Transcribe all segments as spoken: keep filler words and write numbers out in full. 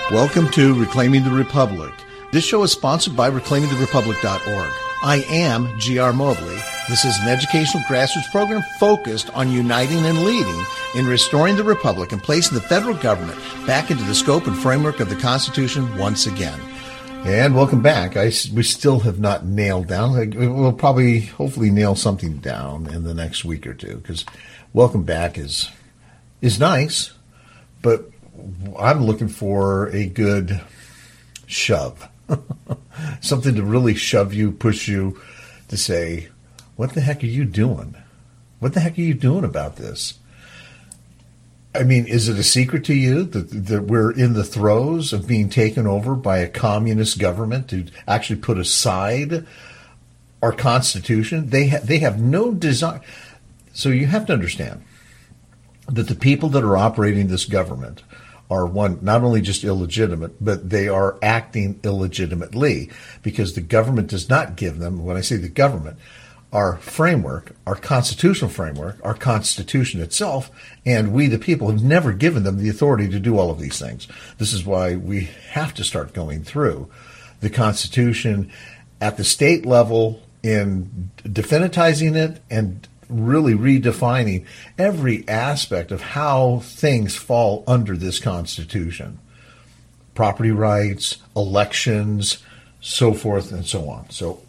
Welcome to Reclaiming the Republic. This show is sponsored by reclaiming the republic dot org. I am G R Mobley. This is an educational grassroots program focused on uniting and leading in restoring the republic and placing the federal government back into the scope and framework of the Constitution once again. And welcome back. I, we still have not nailed down. We'll probably, hopefully, nail something down in the next week or two, because welcome back is is nice, but I'm looking for a good shove. Something to really shove you, push you to say, what the heck are you doing? What the heck are you doing about this? I mean, is it a secret to you that, that we're in the throes of being taken over by a communist government to actually put aside our Constitution? They, ha- they have no desire. So you have to understand that the people that are operating this government are, one, not only just illegitimate, but they are acting illegitimately because the government does not give them, when I say the government, our framework, our constitutional framework, our Constitution itself, and we, the people, have never given them the authority to do all of these things. This is why we have to start going through the Constitution at the state level in definitizing it and really redefining every aspect of how things fall under this Constitution. Property rights, elections, so forth and so on. So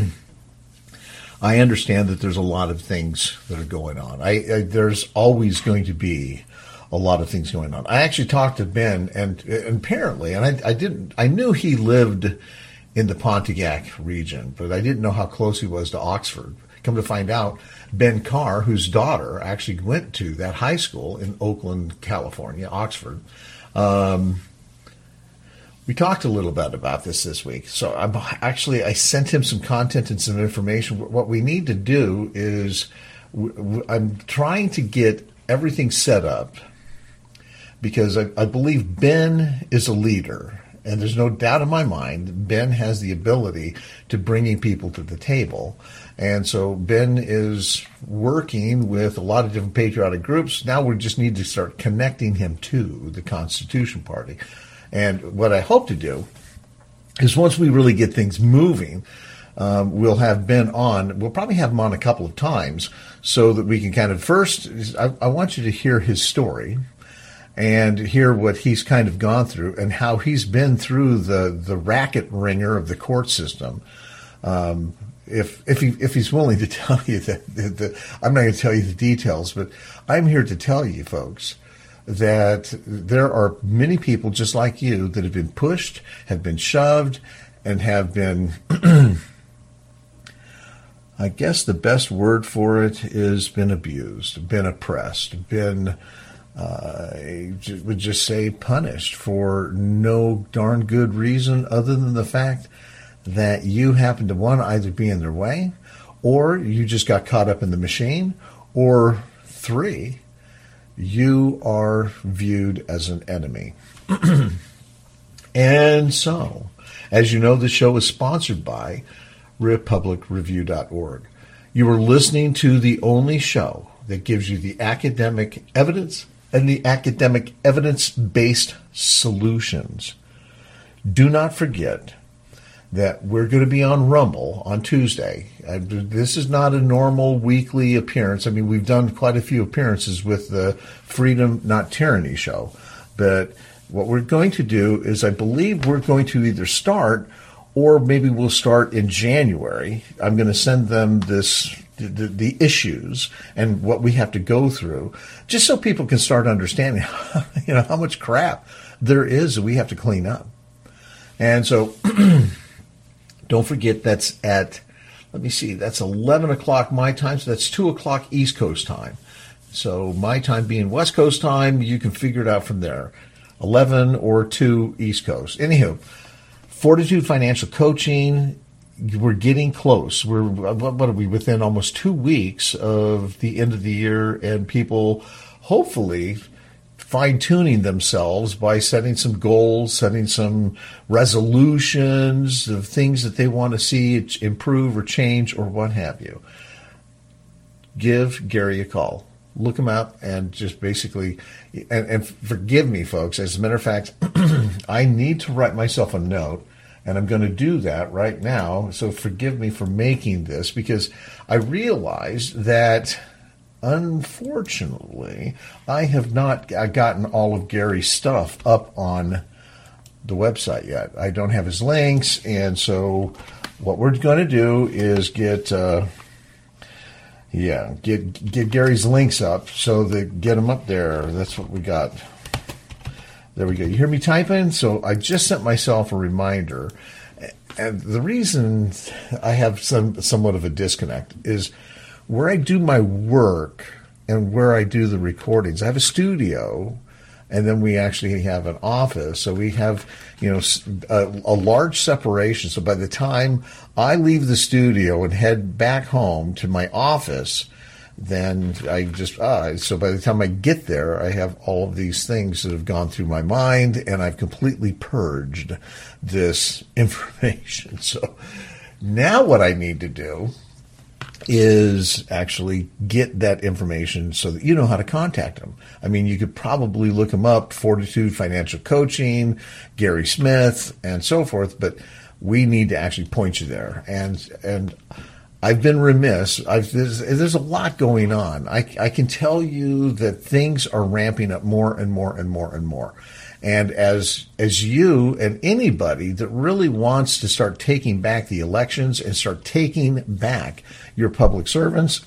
I understand that there's a lot of things that are going on. I, I there's always going to be a lot of things going on. I actually talked to Ben, and, and apparently, and I, I didn't, I knew he lived in the Pontiac region, but I didn't know how close he was to Oxford. Come to find out, Ben Carr, whose daughter actually went to that high school in Oakland, California, Oxford. Um, we talked a little bit about this this week. So I'm actually, I sent him some content and some information. What we need to do is w- w- I'm trying to get everything set up because I, I believe Ben is a leader. And there's no doubt in my mind, Ben has the ability to bringing people to the table. And so Ben is working with a lot of different patriotic groups. Now we just need to start connecting him to the Constitution Party. And what I hope to do is once we really get things moving, um, we'll have Ben on. We'll probably have him on a couple of times so that we can kind of first, I, I want you to hear his story and hear what he's kind of gone through and how he's been through the, the racket ringer of the court system. Um, if if he if he's willing to tell you that, that, that I'm not going to tell you the details, but I'm here to tell you, folks, that there are many people just like you that have been pushed, have been shoved, and have been, I guess the best word for it is been abused, been oppressed, been Uh, I would just say punished for no darn good reason other than the fact that you happen to, one, either be in their way, or you just got caught up in the machine, or three, you are viewed as an enemy. And so, as you know, the show is sponsored by republic review dot org. You are listening to the only show that gives you the academic evidence and the academic evidence-based solutions. Do not forget that we're going to be on Rumble on Tuesday. Uh, this is not a normal weekly appearance. I mean, we've done quite a few appearances with the Freedom Not Tyranny show. But what we're going to do is I believe we're going to either start or maybe we'll start in January. I'm going to send them this The, the issues and what we have to go through, just so people can start understanding, you know, how much crap there is that we have to clean up. And so, don't forget that's at, let me see, that's eleven o'clock my time, so that's two o'clock East Coast time. So my time being West Coast time, you can figure it out from there, eleven or two East Coast. Anywho, Fortitude Financial Coaching. We're getting close. We're, what are we, within almost two weeks of the end of the year, and people hopefully fine-tuning themselves by setting some goals, setting some resolutions of things that they want to see improve or change or what have you. Give Gary a call. look them up and just basically, and, and forgive me, folks. As a matter of fact, I need to write myself a note, and I'm going to do that right now. So forgive me for making this, because I realized that, unfortunately, I have not gotten all of Gary's stuff up on the website yet. I don't have his links, and so what we're going to do is get, uh, yeah, get get Gary's links up, so that get them up there. That's what we got. There we go. You hear me typing? So I just sent myself a reminder. And the reason I have some somewhat of a disconnect is where I do my work and where I do the recordings. I have a studio, and then we actually have an office. So we have, you know, a, a large separation. So by the time I leave the studio and head back home to my office, then I just, ah, so by the time I get there, I have all of these things that have gone through my mind, and I've completely purged this information. So now what I need to do is actually get that information so that you know how to contact them. I mean, you could probably look them up, Fortitude Financial Coaching, Gary Smith, and so forth, but we need to actually point you there. And, and, I've been remiss. I've, there's, there's a lot going on. I, I can tell you that things are ramping up more and more and more and more. And as as you and anybody that really wants to start taking back the elections and start taking back your public servants,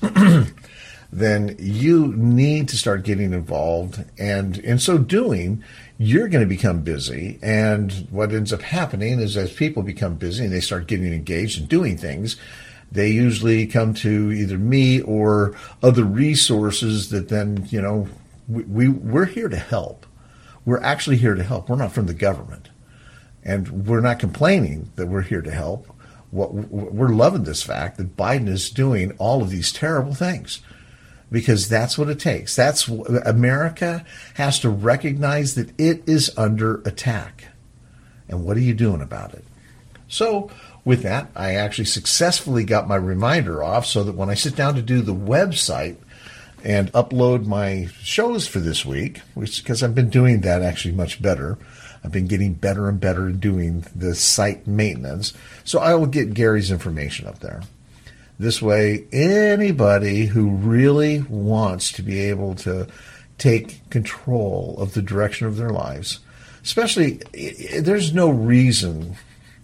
then you need to start getting involved. And in so doing, you're going to become busy. And what ends up happening is as people become busy and they start getting engaged and doing things, they usually come to either me or other resources that then, you know, we, we, we're here to help. We're actually here to help. We're not from the government. And we're not complaining that we're here to help. What, we're loving this fact that Biden is doing all of these terrible things, because that's what it takes. That's America has to recognize that it is under attack. And what are you doing about it? So with that, I actually successfully got my reminder off so that when I sit down to do the website and upload my shows for this week, which because I've been doing that actually much better. I've been getting better and better at doing the site maintenance. So I will get Gary's information up there. This way, anybody who really wants to be able to take control of the direction of their lives, especially, there's no reason.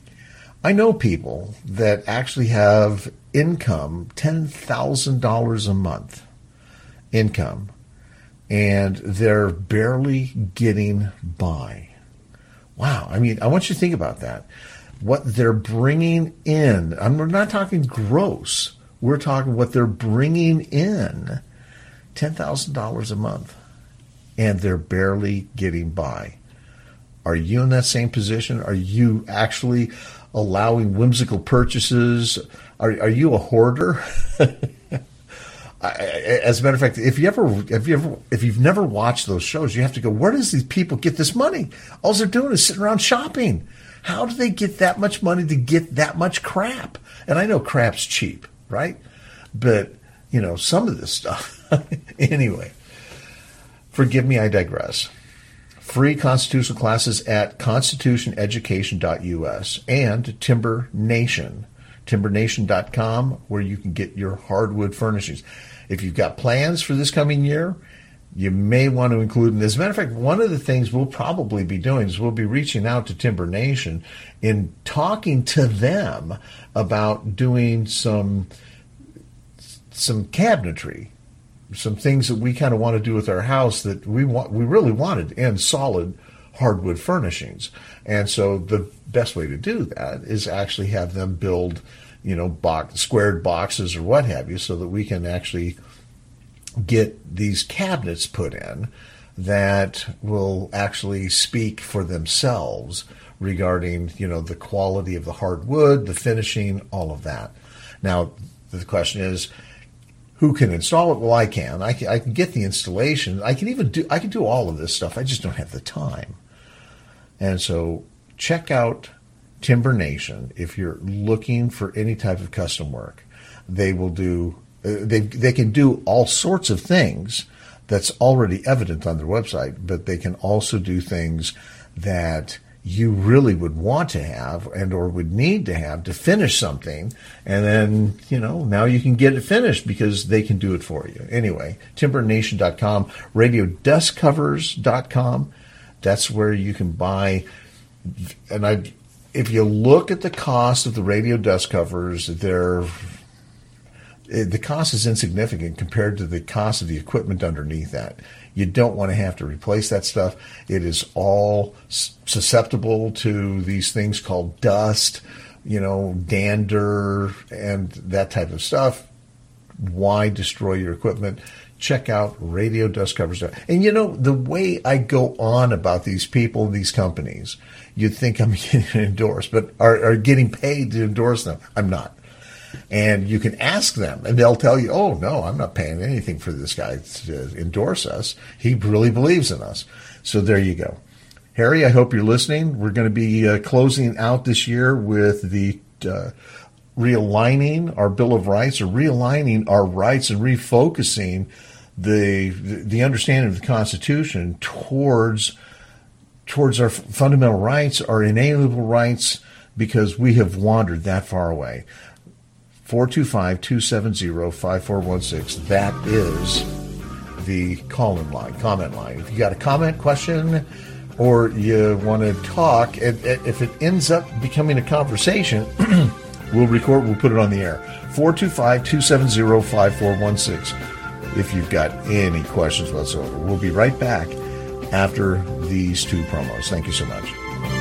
I know people that actually have income, ten thousand dollars a month income, and they're barely getting by. Wow. I mean, I want you to think about that. What they're bringing in, I'm not talking gross. We're talking what they're bringing in, ten thousand dollars a month, and they're barely getting by. Are you in that same position? Are you actually allowing whimsical purchases? Are, are you a hoarder? As a matter of fact, if you ever, if you ever, if you've never watched those shows, you have to go, where does these people get this money? All they're doing is sitting around shopping. How do they get that much money to get that much crap? And I know crap's cheap, right? But, you know, some of this stuff. Anyway, forgive me, I digress. Free constitutional classes at constitution education dot U S and Timber Nation, timber nation dot com, where you can get your hardwood furnishings. If you've got plans for this coming year, you may want to include them. As a matter of fact, one of the things we'll probably be doing is we'll be reaching out to Timber Nation in talking to them about doing some some cabinetry, some things that we kind of want to do with our house that we want, we really wanted in solid hardwood furnishings. And so the best way to do that is actually have them build, you know, box, squared boxes or what have you, so that we can actually get these cabinets put in that will actually speak for themselves regarding, you know, the quality of the hardwood, the finishing, all of that. Now, the question is, who can install it? Well, I can. I can, I can get the installation. I can even do, I can do all of this stuff. I just don't have the time. And so check out Timber Nation if you're looking for any type of custom work. They will do, uh, they they can do all sorts of things, that's already evident on their website, but they can also do things that you really would want to have and or would need to have to finish something. And then, you know, now you can get it finished because they can do it for you. Anyway, timber nation dot com, radio dust covers dot com. That's where you can buy. And I, if you look at the cost of the radio dust covers, they're, the cost is insignificant compared to the cost of the equipment underneath that. You don't want to have to replace that stuff. It is all susceptible to these things called dust, you know, dander, and that type of stuff. Why destroy your equipment? Check out radio dust covers. And, you know, the way I go on about these people, these companies, you'd think I'm getting endorsed, but are, are getting paid to endorse them. I'm not. And you can ask them, and they'll tell you, oh, no, I'm not paying anything for this guy to endorse us. He really believes in us. So there you go. Harry, I hope you're listening. We're going to be uh, closing out this year with the uh, realigning our Bill of Rights, or realigning our rights and refocusing the the understanding of the Constitution towards, towards our fundamental rights, our inalienable rights, because we have wandered that far away. four two five, two seven zero, five four one six. That is the call-in line, comment line. If you got a comment, question, or you want to talk, if, if it ends up becoming a conversation, we'll record, we'll put it on the air. four two five, two seven zero, five four one six. If you've got any questions whatsoever. We'll be right back after these two promos. Thank you so much.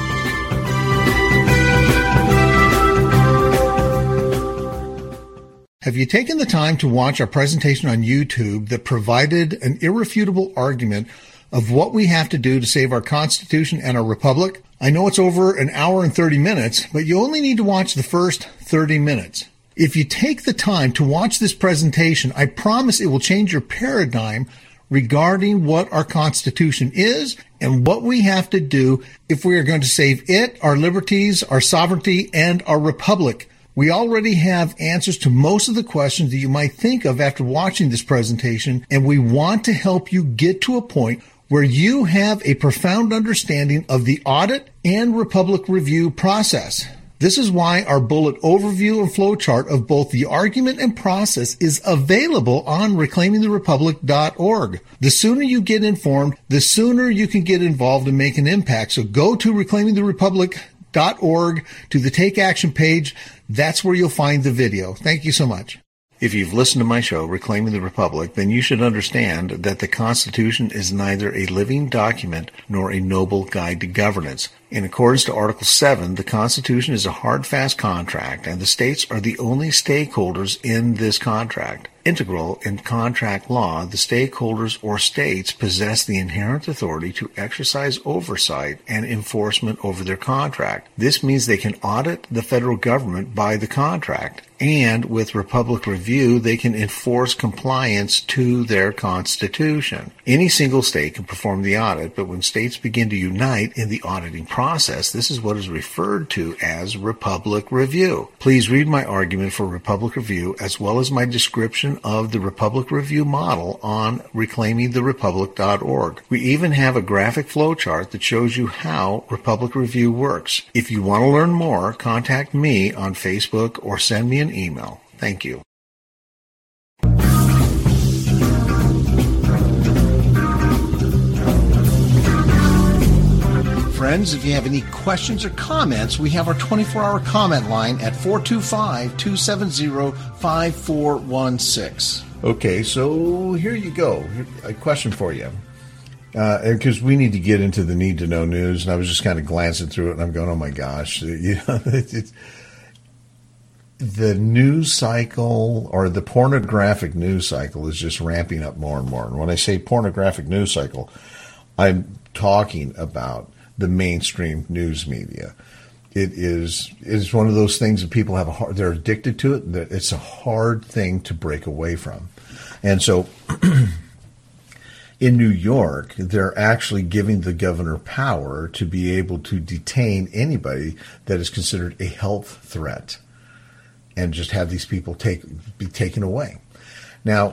Have you taken the time to watch our presentation on YouTube that provided an irrefutable argument of what we have to do to save our Constitution and our Republic? I know it's over an hour and thirty minutes, but you only need to watch the first thirty minutes. If you take the time to watch this presentation, I promise it will change your paradigm regarding what our Constitution is and what we have to do if we are going to save it, our liberties, our sovereignty, and our Republic. We already have answers to most of the questions that you might think of after watching this presentation, and we want to help you get to a point where you have a profound understanding of the audit and Republic review process. This is why our bullet overview and flowchart of both the argument and process is available on reclaiming the republic dot org. The sooner you get informed, the sooner you can get involved and make an impact. So go to reclaiming the republic dot org to the Take Action page. That's where you'll find the video. Thank you so much. If you've listened to my show, Reclaiming the Republic, then you should understand that the Constitution is neither a living document nor a noble guide to governance. In accordance to Article seven, the Constitution is a hard, fast contract, and the states are the only stakeholders in this contract. Integral in contract law, the stakeholders or states possess the inherent authority to exercise oversight and enforcement over their contract. This means they can audit the federal government by the contract, and with Republic Review, they can enforce compliance to their Constitution. Any single state can perform the audit, but when states begin to unite in the auditing process, this is what is referred to as Republic Review. Please read my argument for Republic Review as well as my description of the Republic Review model on reclaiming the republic dot org. We even have a graphic flowchart that shows you how Republic Review works. If you want to learn more, contact me on Facebook or send me an email. Thank you. Friends, if you have any questions or comments, we have our twenty-four hour comment line at four two five, two seven zero, five four one six. Okay, so here you go. A question for you. Because uh, we need to get into the need-to-know news, and I was just kind of glancing through it, and I'm going, oh, my gosh. You know, it's, the news cycle, or the pornographic news cycle, is just ramping up more and more. And when I say pornographic news cycle, I'm talking about the mainstream news media. It is it is one of those things that people have a hard, they're addicted to it. That it's a hard thing to break away from. And so in New York, they're actually giving the governor power to be able to detain anybody that is considered a health threat and just have these people take be taken away. Now,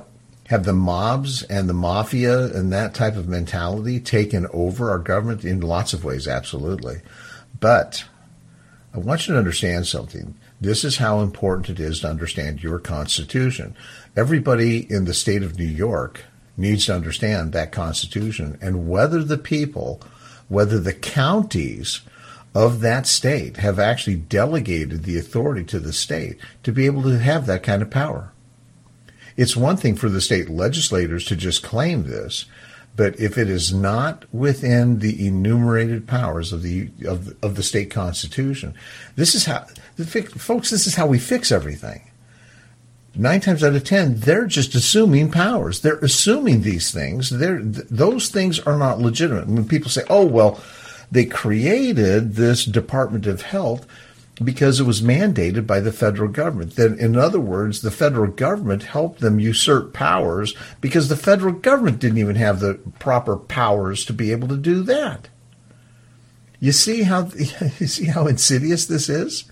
Have the mobs and the mafia and that type of mentality taken over our government? In lots of ways, absolutely. But I want you to understand something. This is how important it is to understand your Constitution. Everybody in the state of New York needs to understand that Constitution and whether the people, whether the counties of that state have actually delegated the authority to the state to be able to have that kind of power. It's one thing for the state legislators to just claim this, but if it is not within the enumerated powers of the of, of the state constitution, this is how, folks, this is how we fix everything. Nine times out of ten, they're just assuming powers. They're assuming these things. They're, those things are not legitimate. When people say, oh, well, they created this Department of Health because it was mandated by the federal government. Then, in other words, the federal government helped them usurp powers because the federal government didn't even have the proper powers to be able to do that. You see how you see how insidious this is?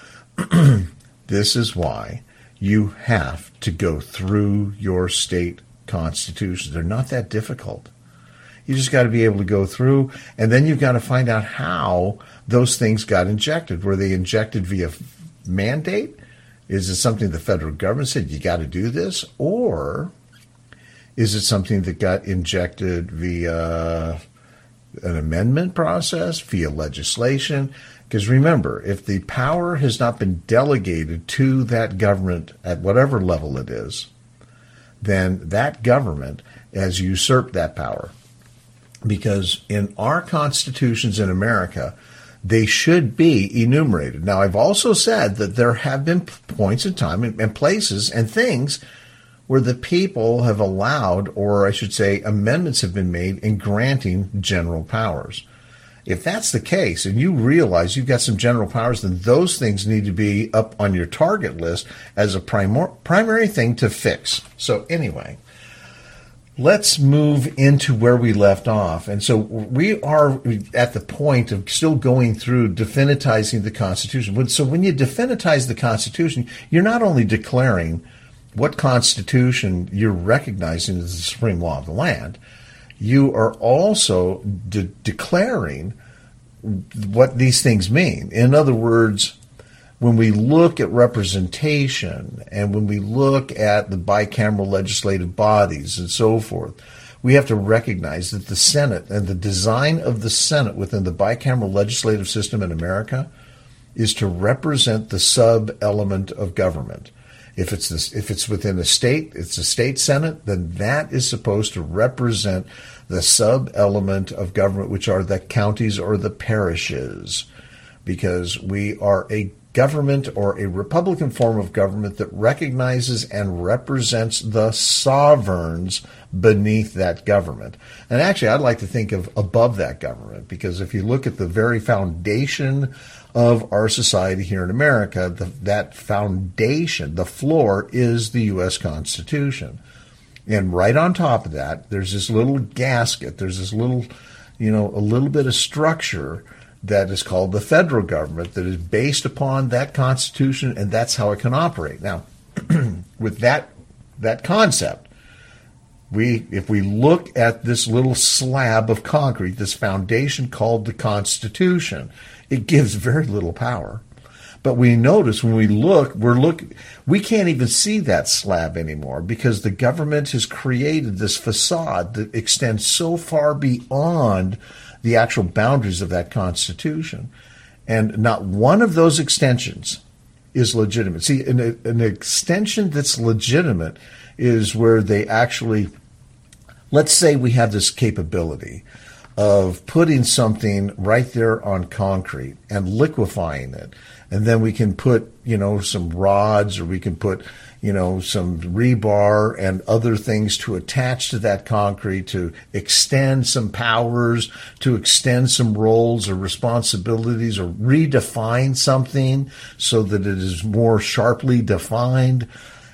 This is why you have to go through your state constitutions. They're not that difficult. You just got to be able to go through, and then you've got to find out how those things got injected. Were they injected via mandate? Is it something the federal government said, you got to do this? Or is it something that got injected via an amendment process, via legislation? Because remember, if the power has not been delegated to that government at whatever level it is, then that government has usurped that power. Because in our constitutions in America, they should be enumerated. Now, I've also said that there have been points in time and places and things where the people have allowed, or I should say, amendments have been made in granting general powers. If that's the case, and you realize you've got some general powers, then those things need to be up on your target list as a primor- primary thing to fix. So anyway, let's move into where we left off. And so we are at the point of still going through definitizing the Constitution. So when you definitize the Constitution, you're not only declaring what Constitution you're recognizing as the supreme law of the land, you are also de- declaring what these things mean. In other words, when we look at representation and when we look at the bicameral legislative bodies and so forth, we have to recognize that the Senate and the design of the Senate within the bicameral legislative system in America is to represent the sub-element of government. If it's this, if it's within a state, it's a state Senate, then that is supposed to represent the sub-element of government, which are the counties or the parishes, because we are a government or a republican form of government that recognizes and represents the sovereigns beneath that government. And actually, I'd like to think of above that government, because if you look at the very foundation of our society here in America, the, that foundation, the floor, is the U S Constitution. And right on top of that, there's this little gasket, there's this little, you know, a little bit of structure that is called the federal government that is based upon that Constitution, and that's how it can operate. Now, with that that concept, we if we look at this little slab of concrete, this foundation called the Constitution, it gives very little power. But we notice when we look, we're look, we can't even see that slab anymore because the government has created this facade that extends so far beyond the actual boundaries of that Constitution. And not one of those extensions is legitimate. See, an, an extension that's legitimate is where they actually, let's say we have this capability of putting something right there on concrete and liquefying it. And then we can put, you know, some rods, or we can put, you know, some rebar and other things to attach to that concrete to extend some powers, to extend some roles or responsibilities, or redefine something so that it is more sharply defined.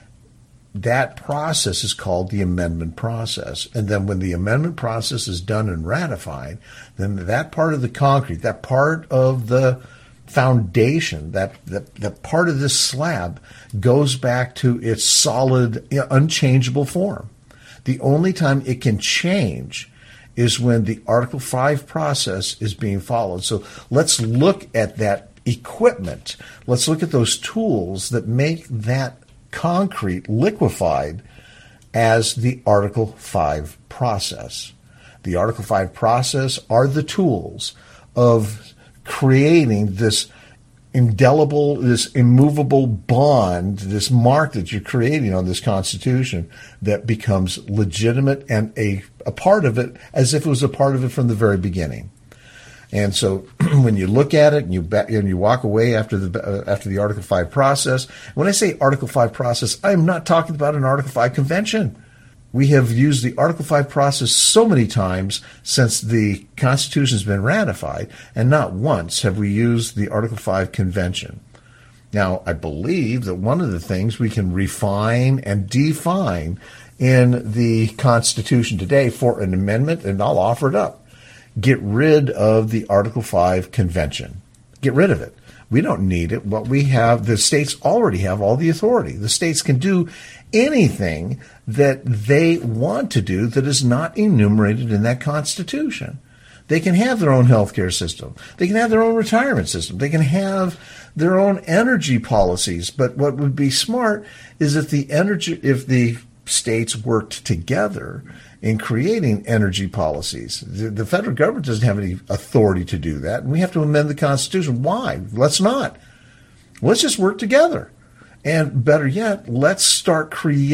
That process is called the amendment process. And then when the amendment process is done and ratified, then that part of the concrete, that part of the foundation, that, that, that part of this slab goes back to its solid, you know, unchangeable form. The only time it can change is when the Article five process is being followed. So let's look at that equipment. Let's look at those tools that make that concrete liquefied as the Article five process. The Article five process are the tools of creating this indelible, this immovable bond, this mark that you're creating on this Constitution that becomes legitimate and a, a part of it as if it was a part of it from the very beginning. And so when you look at it and you ba- and you walk away after the uh, after the Article five process, when I say Article five process, I'm not talking about an Article five convention. We have used the Article five process so many times since the Constitution has been ratified, and not once have we used the Article five convention. Now, I believe that one of the things we can refine and define in the Constitution today for an amendment, and I'll offer it up, get rid of the Article five convention. Get rid of it. We don't need it. What we have, the states already have all the authority. The states can do anything that they want to do that is not enumerated in that Constitution. They can have their own healthcare system. They can have their own retirement system. They can have their own energy policies. But what would be smart is if the energy, if the states worked together in creating energy policies. The, the federal government doesn't have any authority to do that, and we have to amend the Constitution. Why? Let's not. Let's just work together. And better yet, let's start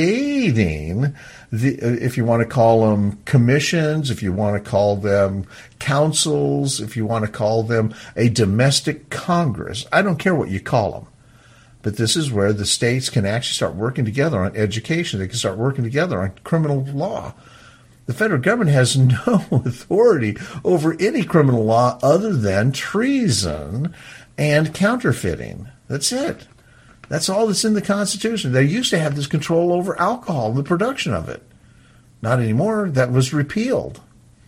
creating the, if you want to call them commissions, if you want to call them councils, if you want to call them a domestic Congress. I don't care what you call them. But this is where the states can actually start working together on education. They can start working together on criminal law. The federal government has no authority over any criminal law other than treason and counterfeiting. That's it. That's all that's in the Constitution. They used to have this control over alcohol and the production of it. Not anymore. That was repealed.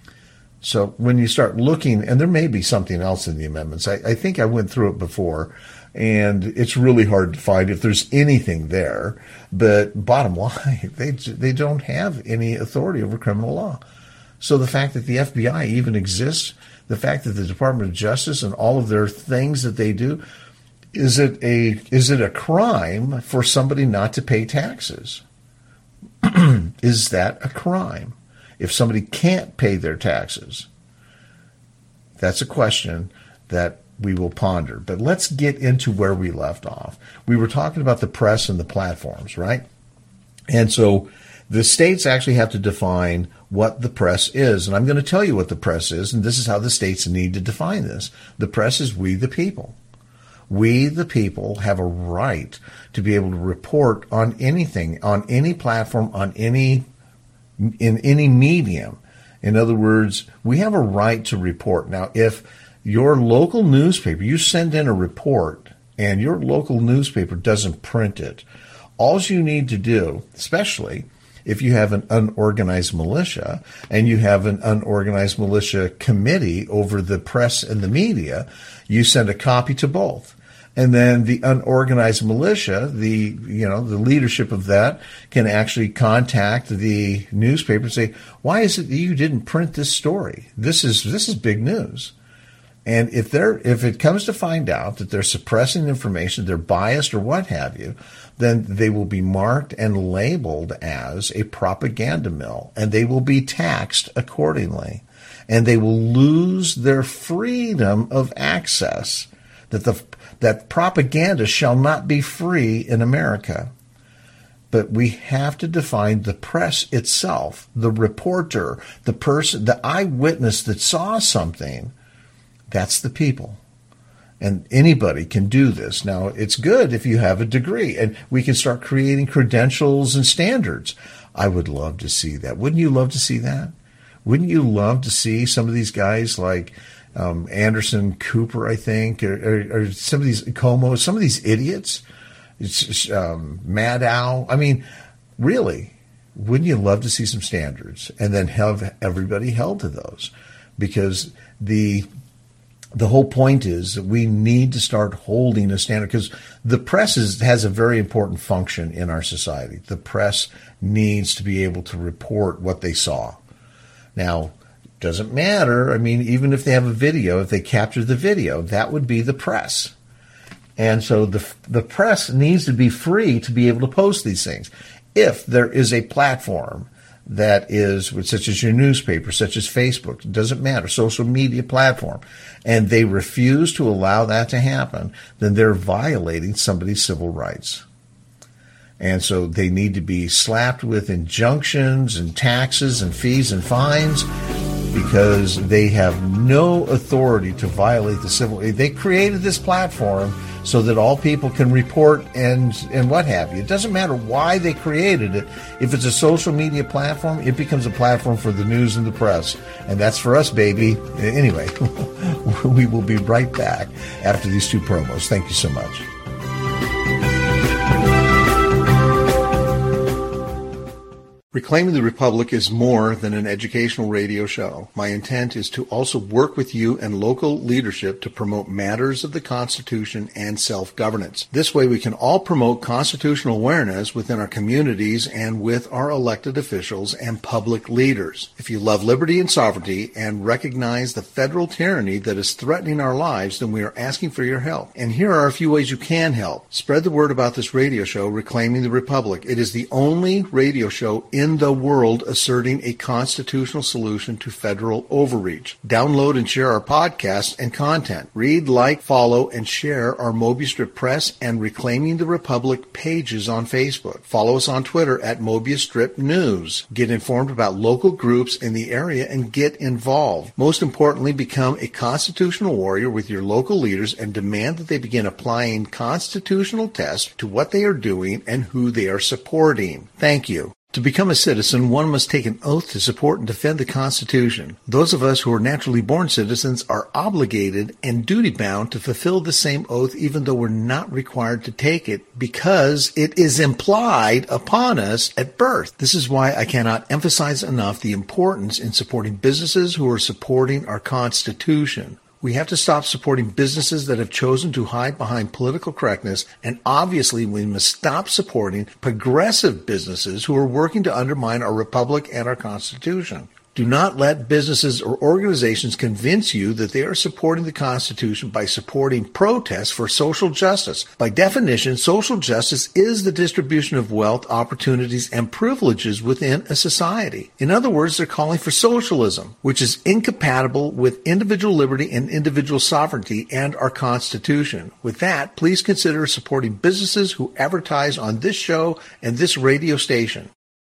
So when you start looking, and there may be something else in the amendments. I, I think I went through it before, and it's really hard to find if there's anything there. But bottom line, they they don't have any authority over criminal law. So the fact that the F B I even exists, the fact that the Department of Justice and all of their things that they do, is it a is it a crime for somebody not to pay taxes? Is that a crime? If somebody can't pay their taxes, that's a question that we will ponder. But let's get into where we left off. We were talking about the press and the platforms, right? And so the states actually have to define what the press is. And I'm going to tell you what the press is, and this is how the states need to define this. The press is we the people. We the people have a right to be able to report on anything, on any platform, on any in any medium. In other words, we have a right to report. Now, if your local newspaper, you send in a report and your local newspaper doesn't print it, all you need to do, especially if you have an unorganized militia and you have an unorganized militia committee over the press and the media, you send a copy to both. And then the unorganized militia, the you know the leadership of that, can actually contact the newspaper and say, "Why is it that you didn't print this story? This is this is big news." And if they're if it comes to find out that they're suppressing information, they're biased or what have you, then they will be marked and labeled as a propaganda mill, and they will be taxed accordingly, and they will lose their freedom of access. That the that propaganda shall not be free in America. But we have to define the press itself, the reporter, the person, the eyewitness that saw something. That's the people. And anybody can do this. Now, it's good if you have a degree, and we can start creating credentials and standards. I would love to see that. Wouldn't you love to see that? Wouldn't you love to see some of these guys like Um, Anderson Cooper, I think, or, or, or some of these Como, some of these idiots, it's, um, Maddow. I mean, really, wouldn't you love to see some standards and then have everybody held to those? Because the the whole point is that we need to start holding a standard, because the press is, has a very important function in our society. The press needs to be able to report what they saw. Now, doesn't matter. I mean, even if they have a video, if they capture the video, that would be the press. And so the the press needs to be free to be able to post these things. If there is a platform that is, such as your newspaper, such as Facebook, it doesn't matter, social media platform, and they refuse to allow that to happen, then they're violating somebody's civil rights. And so they need to be slapped with injunctions and taxes and fees and fines, because they have no authority to violate the civil. They created this platform so that all people can report and and what have you. It doesn't matter why they created it. If it's a social media platform, it becomes a platform for the news and the press. And that's for us, baby. Anyway, we will be right back after these two promos. Thank you so much. Reclaiming the Republic is more than an educational radio show. My intent is to also work with you and local leadership to promote matters of the Constitution and self-governance. This way we can all promote constitutional awareness within our communities and with our elected officials and public leaders. If you love liberty and sovereignty and recognize the federal tyranny that is threatening our lives, then we are asking for your help. And here are a few ways you can help. Spread the word about this radio show, Reclaiming the Republic. It is the only radio show in in the world asserting a constitutional solution to federal overreach. Download and share our podcasts and content. Read, like, follow, and share our Mobius Strip Press and Reclaiming the Republic pages on Facebook. Follow us on Twitter at Mobius Strip News. Get informed about local groups in the area and get involved. Most importantly, become a constitutional warrior with your local leaders and demand that they begin applying constitutional tests to what they are doing and who they are supporting. Thank you. To become a citizen, one must take an oath to support and defend the Constitution. Those of us who are naturally born citizens are obligated and duty-bound to fulfill the same oath, even though we're not required to take it, because it is implied upon us at birth. This is why I cannot emphasize enough the importance in supporting businesses who are supporting our Constitution. We have to stop supporting businesses that have chosen to hide behind political correctness, and obviously we must stop supporting progressive businesses who are working to undermine our republic and our Constitution. Do not let businesses or organizations convince you that they are supporting the Constitution by supporting protests for social justice. By definition, social justice is the distribution of wealth, opportunities, and privileges within a society. In other words, they're calling for socialism, which is incompatible with individual liberty and individual sovereignty and our Constitution. With that, please consider supporting businesses who advertise on this show and this radio station.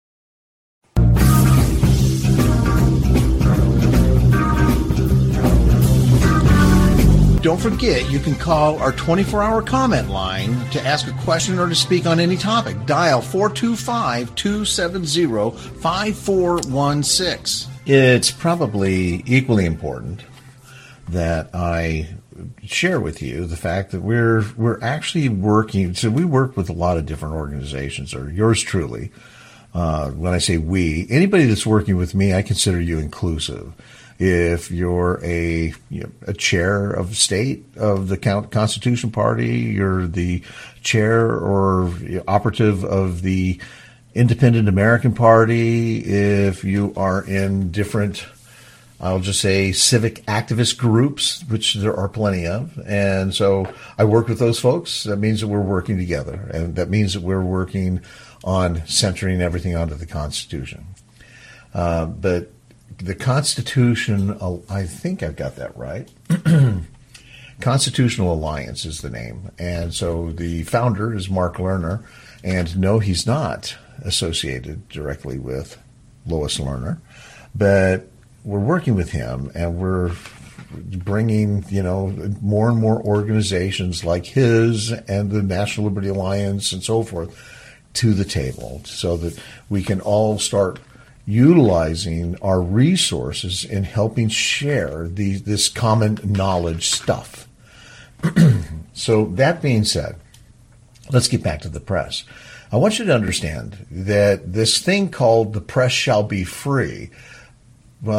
Don't forget, you can call our twenty-four hour comment line to ask a question or to speak on any topic. Dial four two five, two seven zero, five four one six. It's probably equally important that I share with you the fact that we're we're actually working. So we work with a lot of different organizations, or yours truly. Uh, when I say we, anybody that's working with me, I consider you inclusive. If you're a you know, a chair of state of the Constitution Party, you're the chair or operative of the Independent American Party, if you are in different, I'll just say, civic activist groups, which there are plenty of. And so I work with those folks. That means that we're working together. And that means that we're working on centering everything onto the Constitution. Uh, but the Constitution, I think I've got that right. Constitutional Alliance is the name. And so the founder is Mark Lerner. And no, he's not associated directly with Lois Lerner. But we're working with him, and we're bringing, you know, more and more organizations like his and the National Liberty Alliance and so forth to the table so that we can all start utilizing our resources in helping share the, this common knowledge stuff. So that being said, let's get back to the press. I want you to understand that this thing called the press shall be free, well,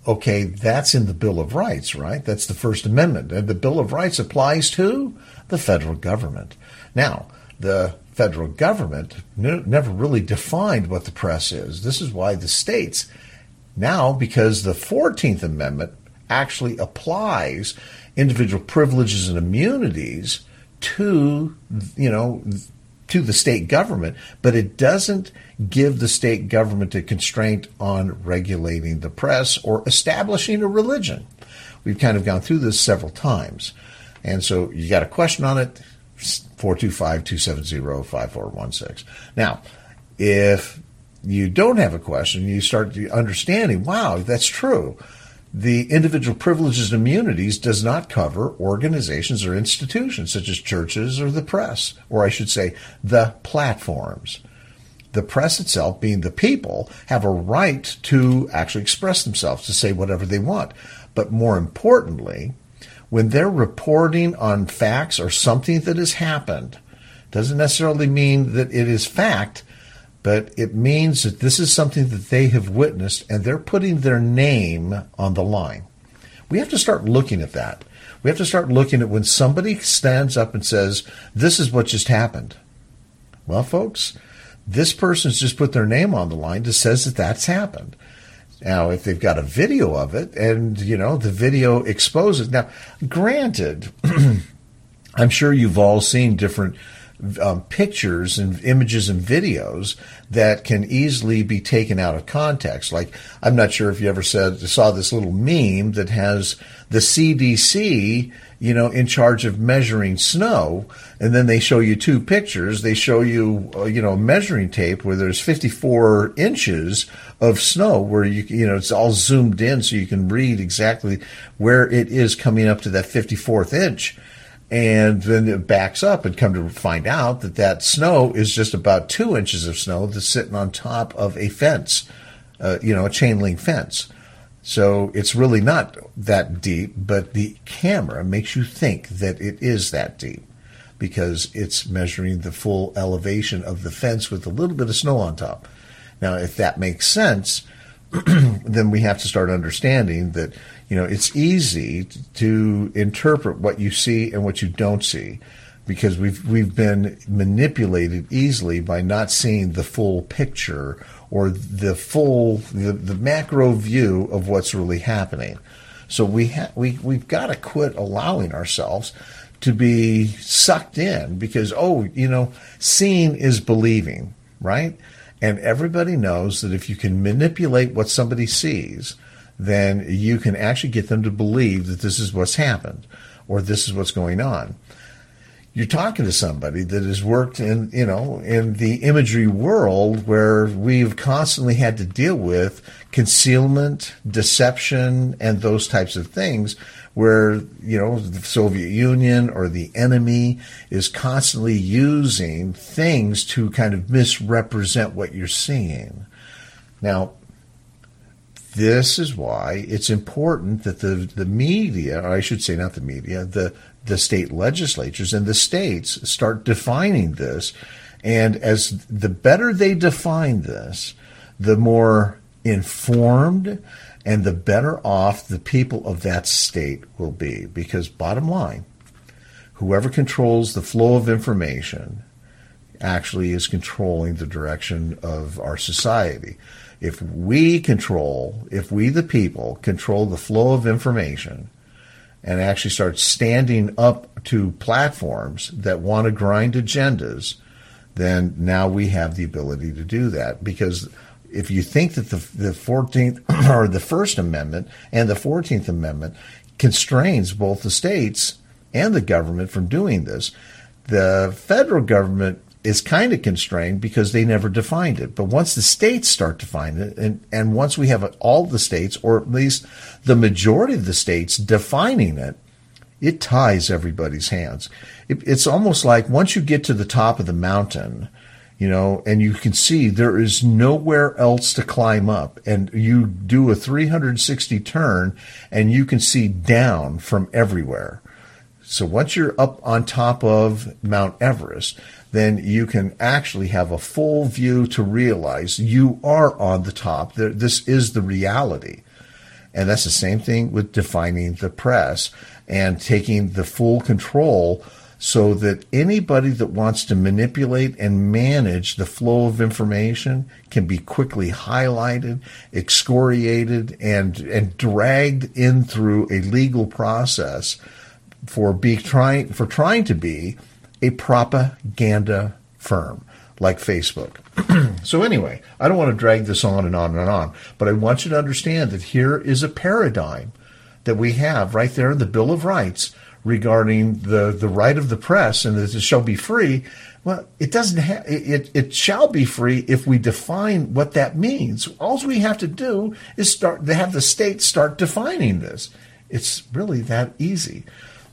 okay, that's in the Bill of Rights, right? That's the First Amendment. And the Bill of Rights applies to the federal government. Now, the federal government n- never really defined what the press is. This is why the states now, because the fourteenth Amendment actually applies individual privileges and immunities to, you know, to the state government, but it doesn't give the state government a constraint on regulating the press or establishing a religion. We've kind of gone through this several times. And so you got a question on it, four two five, two seven zero, five four one six. Now, if you don't have a question, you start understanding, wow, that's true. The individual privileges and immunities does not cover organizations or institutions such as churches or the press, or I should say the platforms. The press itself, being the people, have a right to actually express themselves, to say whatever they want. But more importantly, when they're reporting on facts or something that has happened, doesn't necessarily mean that it is fact, but it means that this is something that they have witnessed and they're putting their name on the line. We have to start looking at that. We have to start looking at when somebody stands up and says, this is what just happened. Well, folks, this person's just put their name on the line that says that that's happened. Now, if they've got a video of it and, you know, the video exposes. Now, granted, I'm sure you've all seen different um, pictures and images and videos that can easily be taken out of context. Like, I'm not sure if you ever said, saw this little meme that has the C D C, you know, in charge of measuring snow, and then they show you two pictures. They show you, uh, you know, measuring tape where there's fifty-four inches of snow, where you, you know, it's all zoomed in so you can read exactly where it is coming up to that fifty-fourth inch. And then it backs up and come to find out that that snow is just about two inches of snow that's sitting on top of a fence, uh, you know, a chain link fence. So it's really not that deep, but the camera makes you think that it is that deep because it's measuring the full elevation of the fence with a little bit of snow on top. Now, if that makes sense, then we have to start understanding that, you know, it's easy to interpret what you see and what you don't see because we've we've been manipulated easily by not seeing the full picture or the full, the, the macro view of what's really happening. So we ha- we, we've got to quit allowing ourselves to be sucked in because, oh, you know, seeing is believing, right? And everybody knows that if you can manipulate what somebody sees, then you can actually get them to believe that this is what's happened or this is what's going on. You're talking to somebody that has worked in, you know, in the imagery world where we've constantly had to deal with concealment, deception, and those types of things where, you know, the Soviet Union or the enemy is constantly using things to kind of misrepresent what you're seeing. Now, this is why it's important that the, the media, or I should say not the media, the the state legislatures and the states start defining this. And as the better they define this, the more informed and the better off the people of that state will be. Because bottom line, whoever controls the flow of information actually is controlling the direction of our society. If we control, if we the people control the flow of information and actually start standing up to platforms that want to grind agendas, then now we have the ability to do that. Because if you think that the, the fourteenth or the First Amendment and the fourteenth Amendment constrains both the states and the government from doing this, the federal government is kind of constrained because they never defined it. But once the states start defining it, and, and once we have all the states, or at least the majority of the states defining it, it ties everybody's hands. It, it's almost like once you get to the top of the mountain, you know, and you can see there is nowhere else to climb up, and you do a three hundred sixty turn, and you can see down from everywhere. So once you're up on top of Mount Everest, then you can actually have a full view to realize you are on the top. This is the reality. And that's the same thing with defining the press and taking the full control so that anybody that wants to manipulate and manage the flow of information can be quickly highlighted, excoriated, and, and dragged in through a legal process for be trying for trying to be a propaganda firm like Facebook. So anyway, I don't want to drag this on and on and on, but I want you to understand that here is a paradigm that we have right there in the Bill of Rights regarding the, the right of the press and that it shall be free. Well, it doesn't have, it, it shall be free if we define what that means. All we have to do is start to have the state start defining this. It's really that easy.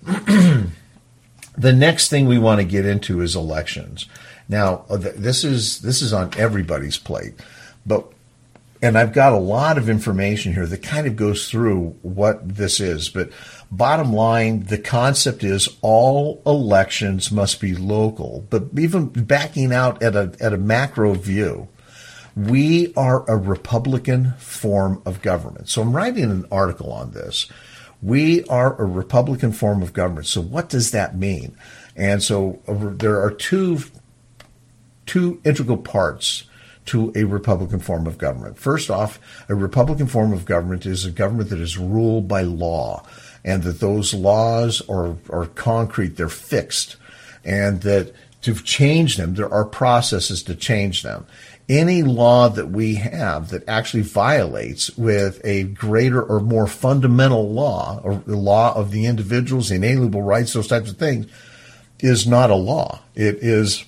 The next thing we want to get into is elections. Now, this is this is on everybody's plate, but and I've got a lot of information here that kind of goes through what this is. But bottom line, the concept is all elections must be local. But even backing out at a at a macro view, we are a Republican form of government. So I'm writing an article on this. We are a Republican form of government. So what does that mean? And so uh, there are two two integral parts to a Republican form of government. First off, a Republican form of government is a government that is ruled by law, and that those laws are, are concrete, they're fixed, and that to change them, there are processes to change them. Any law that we have that actually violates with a greater or more fundamental law, or the law of the individuals, inalienable rights, those types of things, is not a law. It is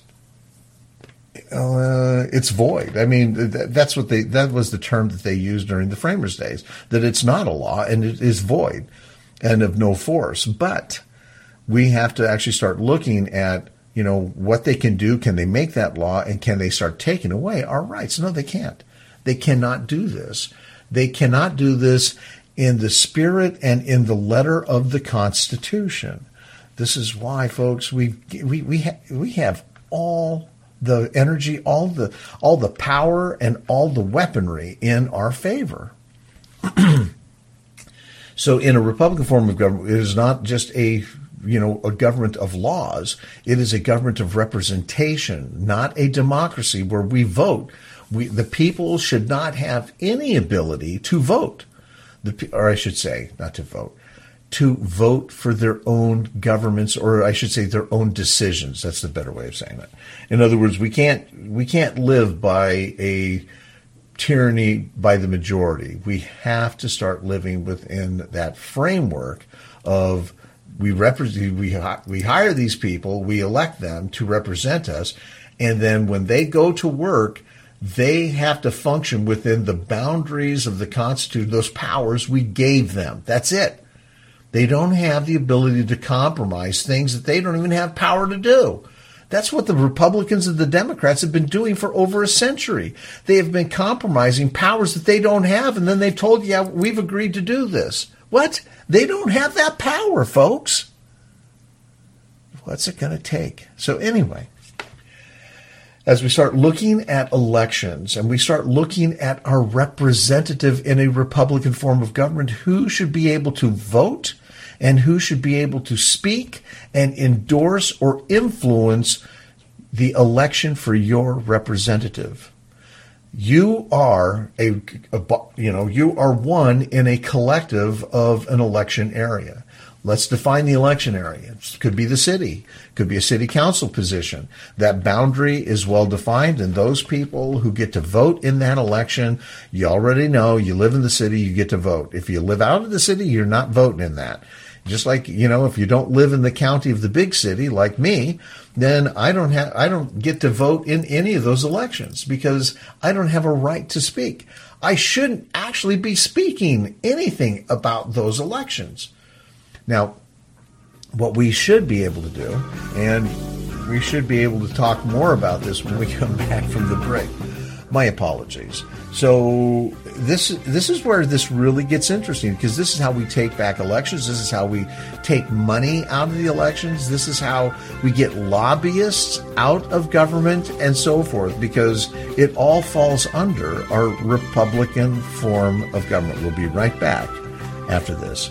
Uh, it's void. I mean, th- that's what they, that was the term that they used during the framers' days, that it's not a law and it is void and of no force. But we have to actually start looking at, you know, what they can do. Can they make that law, and can they start taking away our rights? No, they can't. They cannot do this. They cannot do this in the spirit and in the letter of the Constitution. This is why, folks, we we we ha- we have all the energy, all the all the power, and all the weaponry in our favor. So in a Republican form of government, it is not just a, you know, a government of laws. It is a government of representation, not a democracy where we vote. We, the people should not have any ability to vote, the, or I should say, not to vote, to vote for their own governments, or I should say their own decisions. That's the better way of saying it. In other words, we can't we can't live by a tyranny by the majority. We have to start living within that framework of we represent we we hire these people, we elect them to represent us, and then when they go to work, they have to function within the boundaries of the Constitution, those powers we gave them. That's it. They don't have the ability to compromise things that they don't even have power to do. That's what the Republicans and the Democrats have been doing for over a century. They have been compromising powers that they don't have, and then they've told you, yeah, we've agreed to do this. What? They don't have that power, folks. What's it going to take? So anyway, as we start looking at elections and we start looking at our representative in a Republican form of government, who should be able to vote and who should be able to speak and endorse or influence the election for your representative. You are a, a you know, you are one in a collective of an election area. Let's define the election area. It could be the city. It could be a city council position. That boundary is well defined, and those people who get to vote in that election, you already know, you live in the city, you get to vote. If you live out of the city, you're not voting in that. Just like, you know, if you don't live in the county of the big city, like me, then I don't have, I don't get to vote in any of those elections because I don't have a right to speak. I shouldn't actually be speaking anything about those elections. Now, what we should be able to do, and we should be able to talk more about this when we come back from the break. My apologies. So this this is where this really gets interesting, because this is how we take back elections. This is how we take money out of the elections. This is how we get lobbyists out of government and so forth, because it all falls under our Republican form of government. We'll be right back after this.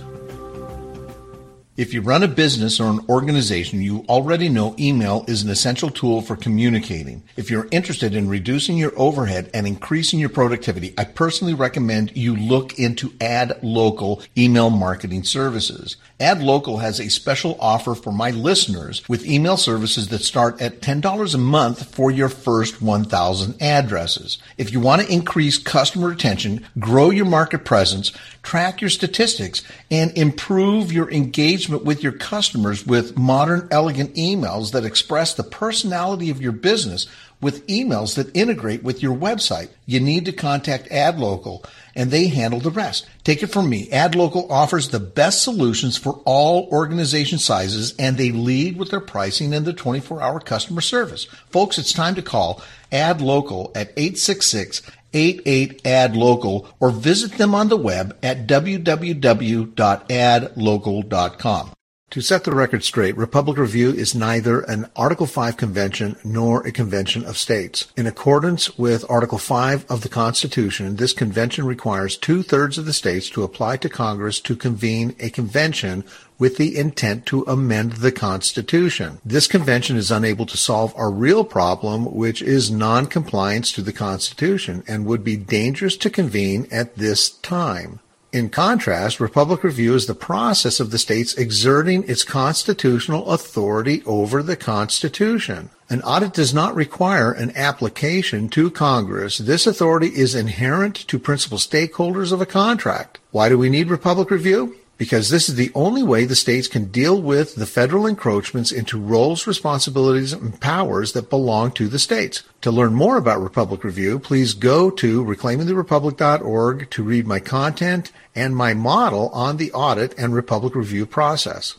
If you run a business or an organization, you already know email is an essential tool for communicating. If you're interested in reducing your overhead and increasing your productivity, I personally recommend you look into AdLocal email marketing services. AdLocal has a special offer for my listeners with email services that start at ten dollars a month for your first one thousand addresses. If you want to increase customer retention, grow your market presence, track your statistics, and improve your engagement with your customers with modern, elegant emails that express the personality of your business with emails that integrate with your website, you need to contact AdLocal, and they handle the rest. Take it from me. AdLocal offers the best solutions for all organization sizes, and they lead with their pricing and the twenty-four hour customer service. Folks, it's time to call AdLocal at eight six six, eight eight, A D local or visit them on the web at w w w dot ad local dot com. To set the record straight, Republic Review is neither an Article five convention nor a convention of states. In accordance with Article five of the Constitution, this convention requires two-thirds of the states to apply to Congress to convene a convention with the intent to amend the Constitution. This convention is unable to solve our real problem, which is non-compliance to the Constitution, and would be dangerous to convene at this time. In contrast, Republic Review is the process of the states exerting its constitutional authority over the Constitution. An audit does not require an application to Congress. This authority is inherent to principal stakeholders of a contract. Why do we need Republic Review? Because this is the only way the states can deal with the federal encroachments into roles, responsibilities, and powers that belong to the states. To learn more about Republic Review, please go to reclaiming the republic dot org to read my content and my model on the audit and Republic Review process.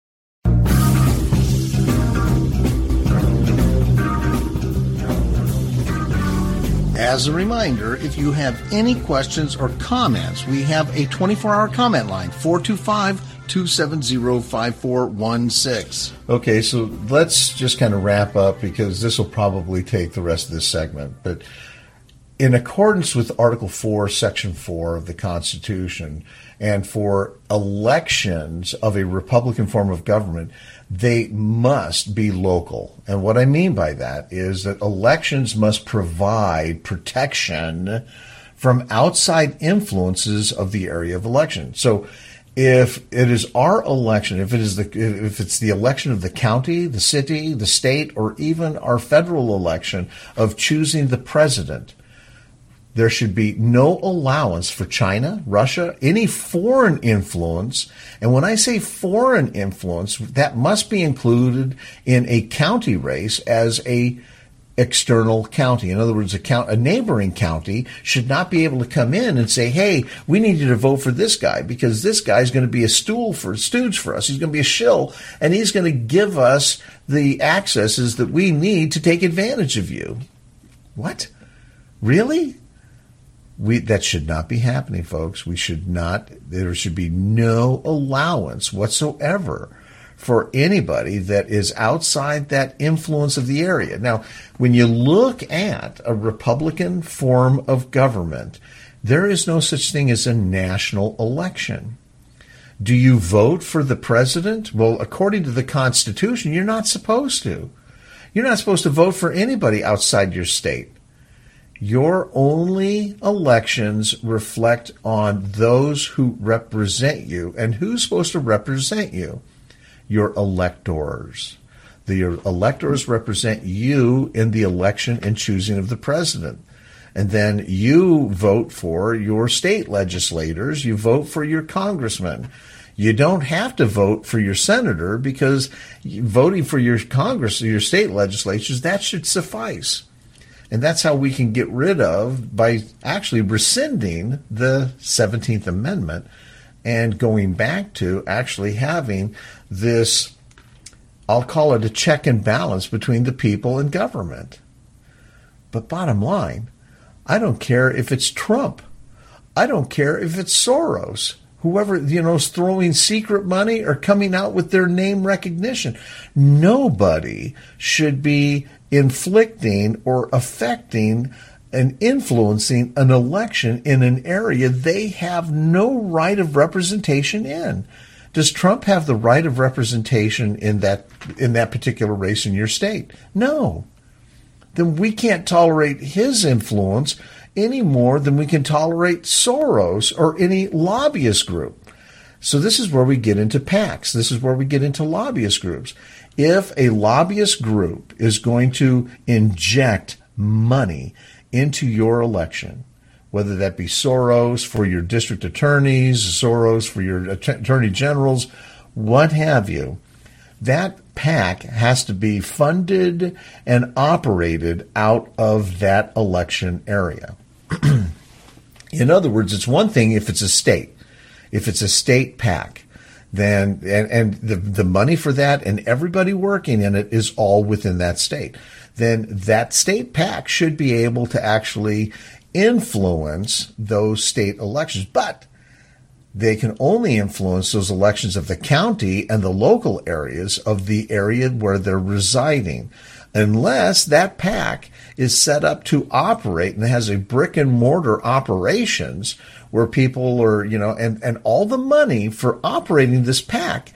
As a reminder, if you have any questions or comments, we have a twenty-four hour comment line, four two five, two seven zero, five four one six. Okay, so let's just kind of wrap up because this will probably take the rest of this segment. But in accordance with Article four, Section four of the Constitution, and for elections of a Republican form of government, they must be local. And what I mean by that is that elections must provide protection from outside influences of the area of election. So if it is our election, if it is the if it's the election of the county, the city, the state, or even our federal election of choosing the president, there should be no allowance for China, Russia, any foreign influence. And when I say foreign influence, that must be included in a county race as a external county. In other words, a, count, a neighboring county should not be able to come in and say, hey, we need you to vote for this guy because this guy is going to be a stool for stooge for us. He's going to be a shill, and he's going to give us the accesses that we need to take advantage of you. What? Really? We, that should not be happening, folks. We should not, there should be no allowance whatsoever for anybody that is outside that influence of the area. Now, when you look at a Republican form of government, there is no such thing as a national election. Do you vote for the president? Well, according to the Constitution, you're not supposed to. You're not supposed to vote for anybody outside your state. Your only elections reflect on those who represent you. And who's supposed to represent you? Your electors. The your electors represent you in the election and choosing of the president. And then you vote for your state legislators. You vote for your congressman. You don't have to vote for your senator because voting for your Congress or your state legislatures, that should suffice. And that's how we can get rid of, by actually rescinding the seventeenth Amendment and going back to actually having this, I'll call it a check and balance between the people and government. But bottom line, I don't care if it's Trump. I don't care if it's Soros. Whoever, you know, is throwing secret money or coming out with their name recognition. Nobody should be inflicting or affecting and influencing an election in an area they have no right of representation in. Does Trump have the right of representation in that in that particular race in your state? No. Then we can't tolerate his influence any more than we can tolerate Soros or any lobbyist group. So this is where we get into PACs. This is where we get into lobbyist groups. If a lobbyist group is going to inject money into your election, whether that be Soros for your district attorneys, Soros for your attorney generals, what have you, that PAC has to be funded and operated out of that election area. In other words, it's one thing if it's a state. If it's a state PAC, then and, and the, the money for that and everybody working in it is all within that state, then that state PAC should be able to actually influence those state elections. But they can only influence those elections of the county and the local areas of the area where they're residing, unless that PAC is set up to operate and has a brick and mortar operations where people are, you know, and, and all the money for operating this PAC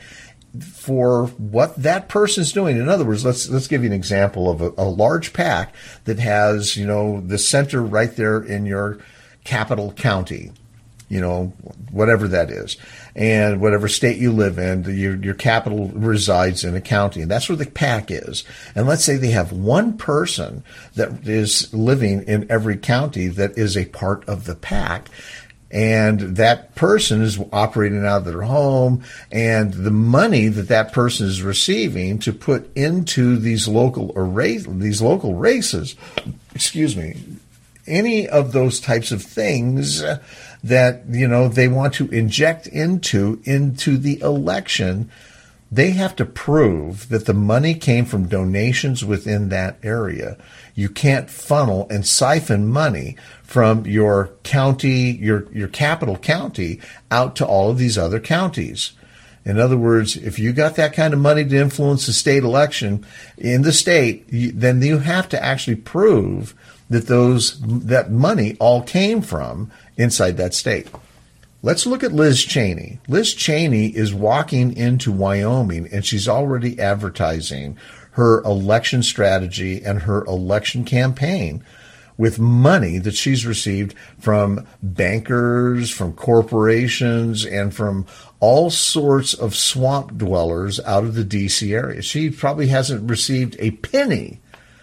for what that person's doing. In other words, let's let's give you an example of a, a large PAC that has, you know, the center right there in your capital county, you know, whatever that is, and whatever state you live in, your your capital resides in a county, and that's where the PAC is. And let's say they have one person that is living in every county that is a part of the PAC. And that person is operating out of their home, and the money that that person is receiving to put into these local array, these local races, excuse me, any of those types of things that, you know, they want to inject into into the election, they have to prove that the money came from donations within that area. You can't funnel and siphon money from your county, your, your capital county, out to all of these other counties. In other words, if you got that kind of money to influence the state election in the state, then you have to actually prove that those that money all came from inside that state. Let's look at Liz Cheney. Liz Cheney is walking into Wyoming, and she's already advertising her election strategy and her election campaign with money that she's received from bankers, from corporations, and from all sorts of swamp dwellers out of the D C area. She probably hasn't received a penny,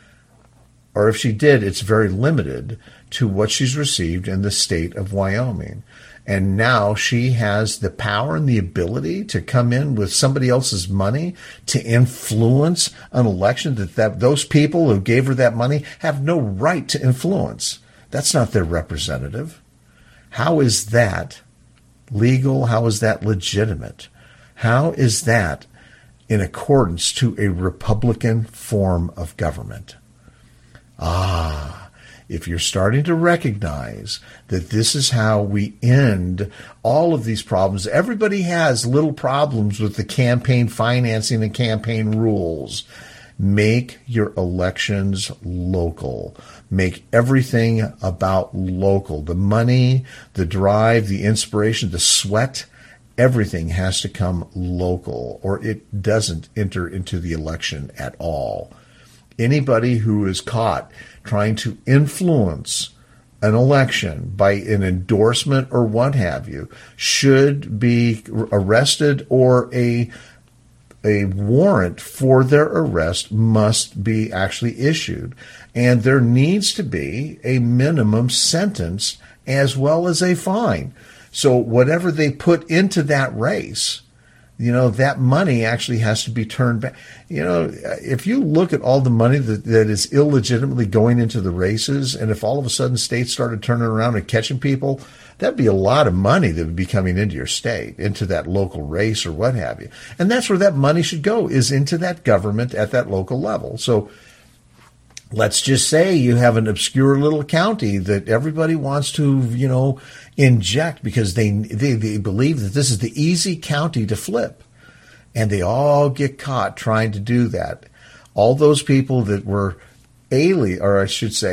or if she did, it's very limited to what she's received in the state of Wyoming. And now she has the power and the ability to come in with somebody else's money to influence an election that, that those people who gave her that money have no right to influence. That's not their representative. How is that legal? How is that legitimate? How is that in accordance to a Republican form of government? Ah. If you're starting to recognize that this is how we end all of these problems, everybody has little problems with the campaign financing and campaign rules. Make your elections local. Make everything about local. The money, the drive, the inspiration, the sweat, everything has to come local, or it doesn't enter into the election at all. Anybody who is caught trying to influence an election by an endorsement or what have you should be arrested, or a a warrant for their arrest must be actually issued. And there needs to be a minimum sentence as well as a fine. So whatever they put into that race, you know, that money actually has to be turned back. You know, if you look at all the money that, that is illegitimately going into the races, and if all of a sudden states started turning around and catching people, that'd be a lot of money that would be coming into your state, into that local race or what have you. And that's where that money should go, is into that government at that local level. So let's just say you have an obscure little county that everybody wants to, you know, inject because they, they they believe that this is the easy county to flip. And they all get caught trying to do that. All those people that were alien, or I should say,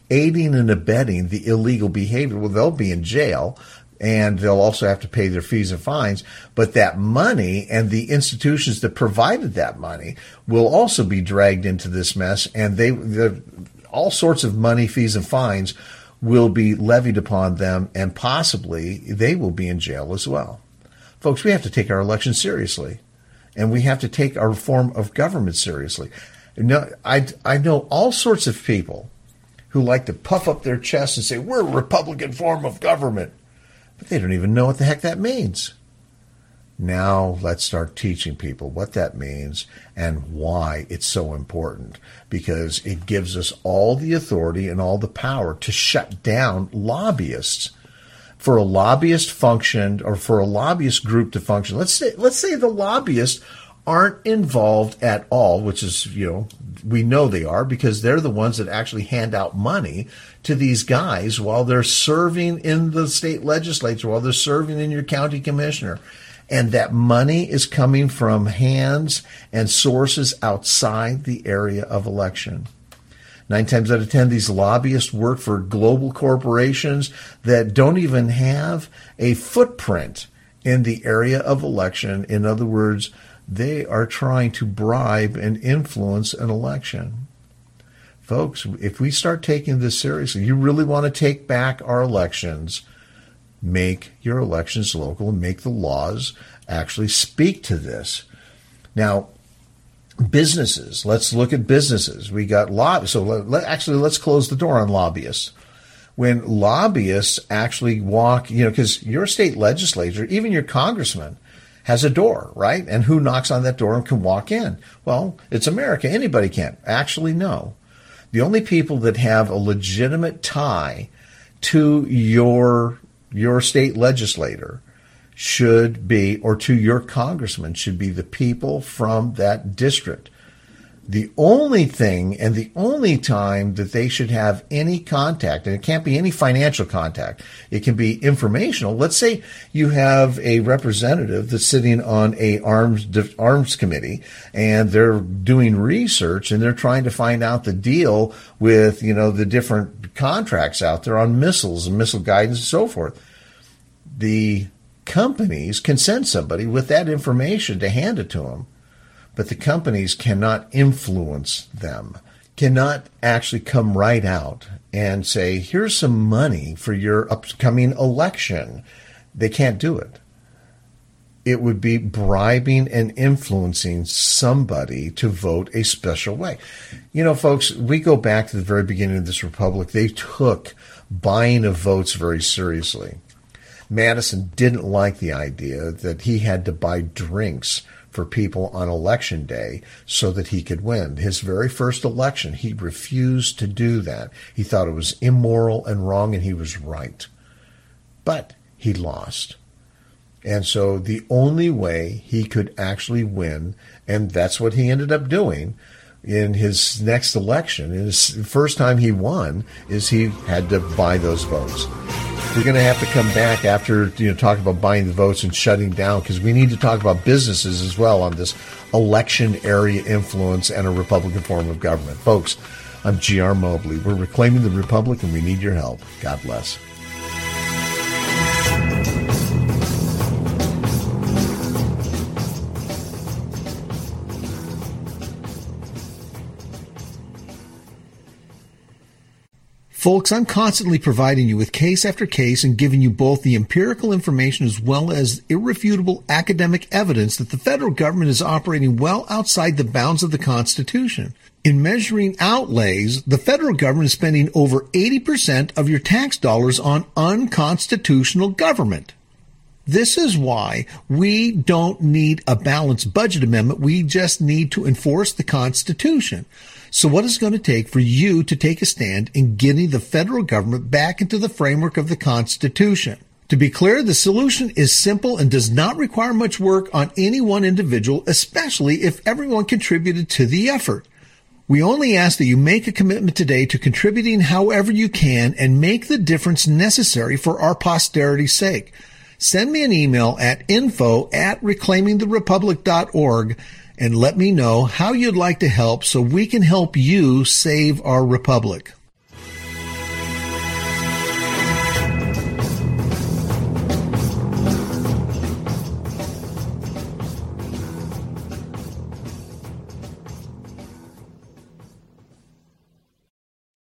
aiding and abetting the illegal behavior, well, they'll be in jail, and they'll also have to pay their fees and fines. But that money and the institutions that provided that money will also be dragged into this mess, and they all sorts of money, fees, and fines will be levied upon them, and possibly they will be in jail as well. Folks, we have to take our election seriously, and we have to take our form of government seriously. No, I, I know all sorts of people who like to puff up their chests and say, we're a Republican form of government, but they don't even know what the heck that means. Now let's start teaching people what that means and why it's so important, because it gives us all the authority and all the power to shut down lobbyists. For a lobbyist function, or for a lobbyist group to function, let's say let's say the lobbyists aren't involved at all, which is, you know, we know they are because they're the ones that actually hand out money to these guys while they're serving in the state legislature, while they're serving in your county commissioner. And that money is coming from hands and sources outside the area of election. Nine times out of ten, these lobbyists work for global corporations that don't even have a footprint in the area of election. In other words, they are trying to bribe and influence an election. Folks, if we start taking this seriously, you really want to take back our elections, make your elections local and make the laws actually speak to this. Now, businesses. Let's look at businesses. We got lobbyists. So let, let, actually, let's close the door on lobbyists. When lobbyists actually walk, you know, because your state legislature, even your congressman, has a door, right? And who knocks on that door and can walk in? Well, it's America. Anybody can. Actually, no. The only people that have a legitimate tie to your your state legislator should be, or to your congressman, should be the people from that district. The only thing and the only time that they should have any contact, and it can't be any financial contact, it can be informational. Let's say you have a representative that's sitting on a arms arms committee, and they're doing research and they're trying to find out the deal with, you know, the different contracts out there on missiles and missile guidance and so forth. The companies can send somebody with that information to hand it to them. But the companies cannot influence them, cannot actually come right out and say, here's some money for your upcoming election. They can't do it. It would be bribing and influencing somebody to vote a special way. You know, folks, we go back to the very beginning of this republic. They took buying of votes very seriously. Madison didn't like the idea that he had to buy drinks for people on election day so that he could win. His very first election, he refused to do that. He thought it was immoral and wrong, and he was right. But he lost. And so the only way he could actually win, and that's what he ended up doing in his next election, in his first time he won, is he had to buy those votes. We're going to have to come back after, you know, talking about buying the votes and shutting down, because we need to talk about businesses as well on this election area influence and a Republican form of government. Folks, I'm G R Mobley. We're reclaiming the Republic, and we need your help. God bless. Folks, I'm constantly providing you with case after case and giving you both the empirical information as well as irrefutable academic evidence that the federal government is operating well outside the bounds of the Constitution. In measuring outlays, the federal government is spending over eighty percent of your tax dollars on unconstitutional government. This is why we don't need a balanced budget amendment. We just need to enforce the Constitution. So what is it going to take for you to take a stand in getting the federal government back into the framework of the Constitution? To be clear, the solution is simple and does not require much work on any one individual, especially if everyone contributed to the effort. We only ask that you make a commitment today to contributing however you can and make the difference necessary for our posterity's sake. Send me an email at info at reclaiming the republic dot org and let me know how you'd like to help so we can help you save our republic.